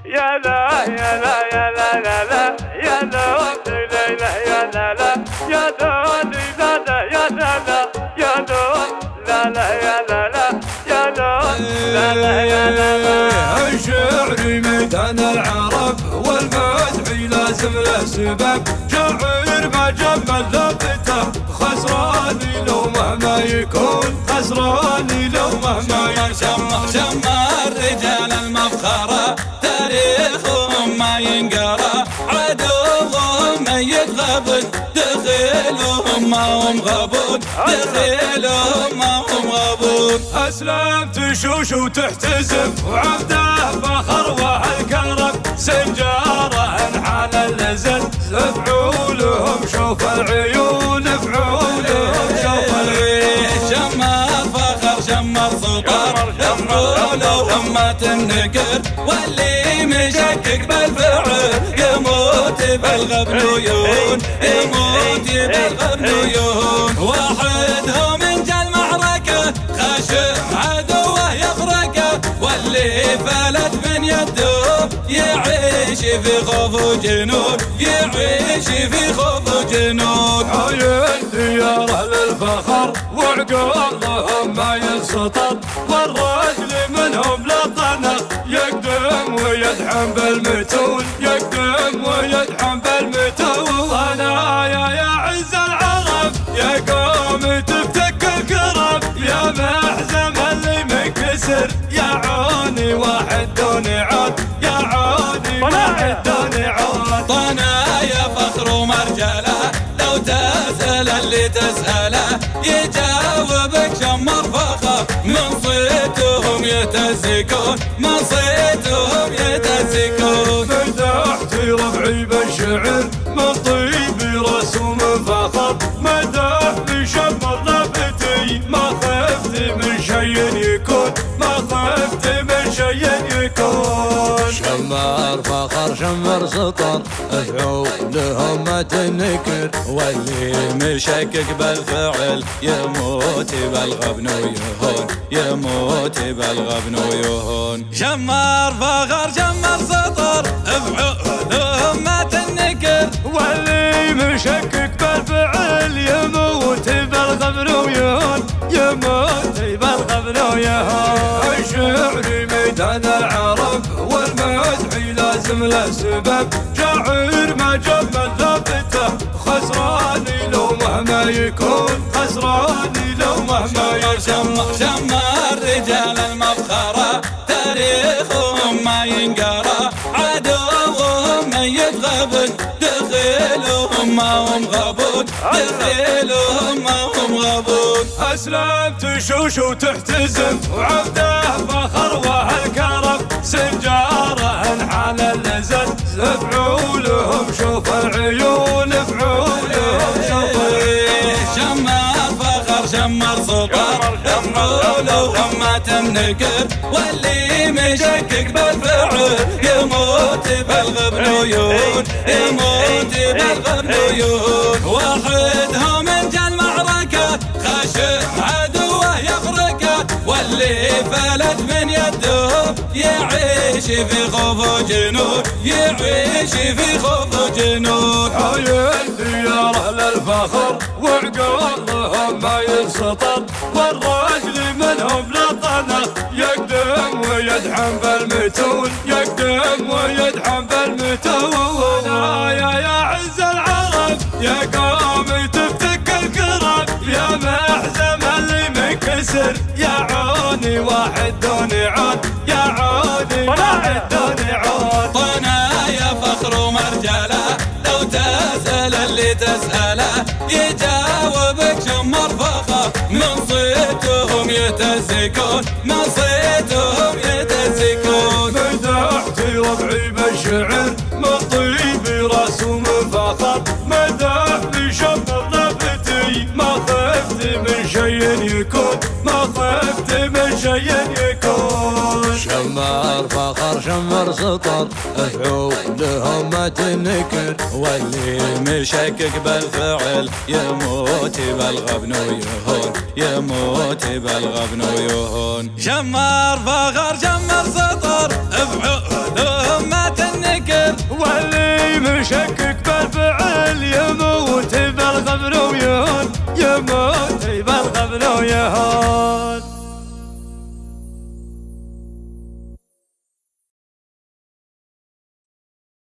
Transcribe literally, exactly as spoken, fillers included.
يا لا يا لا يا لا لا لا يا لا ليلى يا لا لا يا لا لا لا يا لا لا يا لا لا لا يا لا لا يا لا لا يا لا لا. الشعر ميدان العرب والمدح لازم له سبب، شاعر ما جمل لفته خسران لو مهما يكون، خسران لو مهما يكون. شمر شمر رجال المفخرة تاريخهم ما ينقرا، عدوهم ميت غبن دخيلهم ما هم غبون، دخيلهم ما هم غبون. أسلم تشوش وتحتزم وعبده فخر وهالكرم، سنجاره انحال اللزن فعولهم شوف العيون، فعولهم شوف العيون. شمر فخر شمر سطر فعولهم ما تنكر، واللي مشكك بالفعل يموت بالغبنيون، يموت بالغبنيون. واحدهم انجى المعركة خاشع عدوه يفرقه، واللي فلت من يده يعيش في خوف وجنون، يعيش في خوف وجنون. عين دياره للفخر وعقولهم ما ينسطر، والرجل منهم لطنه يقدم ويدحم بالمتون، يقدم ويدحم بالمتون. انا يا يا عز العرب يا قوم تفتك الكرب، يا محزم اللي منكسر يا عوني واحد دون عود، يا عوني واحد دون عود. طنا يا فخر ومرجله لو تسأل اللي تسأله يجاوبك شمر فخر، من صيتهم يتزكون، من صيتهم يتزكون. مدحت ربعي بالشعر من طيبي رسوم فخر، مدح بشمر لفتي ما خفت من شيء يكون، ما خفت من شيء يكون. شمر فخر شمر سطر فعولهم ما تنكر، واللي مشكك بالفعل يموت بالغبن ويهون، يموت بالغبن ويهون. شمر فخر شمر سطر فعولهم ما تنكر، واللي مشكك بالفعل يموت بالغبن ويهون، يموت بالغبن ويهون. الشعر ميدان العرب والمدح لازم له سبب، شاعر ما جمل لفته خسران لو مهما يكون، خسران لو مهما يكون. شمر شمر رجال المفخرة تاريخهم ما ينقرا، عدوهم ميت غبن دخيلهم ما هم غبون، دخيلهم ما هم غبون. أسلم تشوش وتحتزم وعبده فخر وهالكرم، سنجاره انحال اللزن فعولهم شوف العيون، فعولهم شوف العيون. شمر فخر شمر سطر فعولهم ما تنكر، واللي مشكك بالفعل يموت بالغبنيون، يموت بالغبنيون. واحدهم انجى المعركة خاشع عدوه يفرقه، واللي فلت من يده يعيش في خوف وجنون، يعيش في خوف وجنون. عين دياره للفخر وعقولهم ما ينسطر، والرجل منهم لطنه يقدم ويدحم بالمتون، يقدم ويدحم بالمتون. انا يا يا عز العرب يا قوم تفتك الكرب، يا محزم اللي منكسر يا عوني واحد دون عود، يا عوني واحد دون عود. طنا يا فخر ومرجله لو تسأل اللي تسأله يجاوبك شمر فخر، من صيتهم يتزكون، من صيتهم يتزكون. مدحت ربعي بالشعر من طيبي رسوم فخر، مدح بشمر لفتي ما خفت من شيء يكون، ما خفت من شيء يكون. شمر فخر شمر سطر فعولهم ما تنكر، واللي مشكك بالفعل يموت بالغبن ويهون، يموت بالغبن ويهون. شمر فخر شمر سطر فعولهم ما واللي مشكك بالفعل يموت بالغبن ويهون، يموت بالغبن ويهون.